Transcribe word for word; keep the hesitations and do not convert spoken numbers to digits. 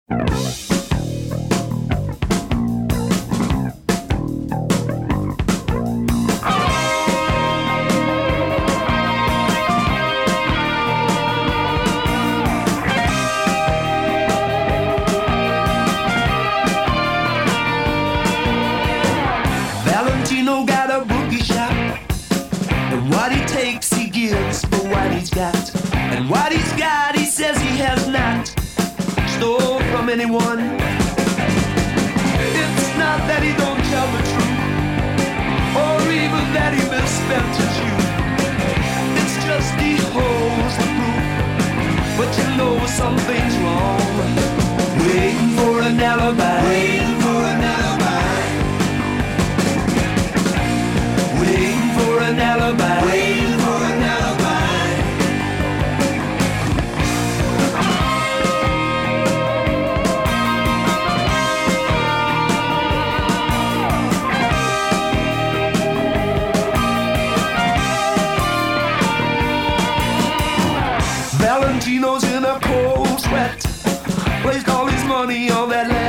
Valentino got a boogie shop, and what he takes he gives for what he's got, and what he's got he says he has not stole from anyone. It's not that he don't tell the truth, or even that he misspent his youth. It's just he holds the proof, but you know something's wrong. Waiting for an alibi, waiting for an alibi, waiting for an alibi, waiting for an alibi. Valentino's in a cold sweat, placed all his money on that land.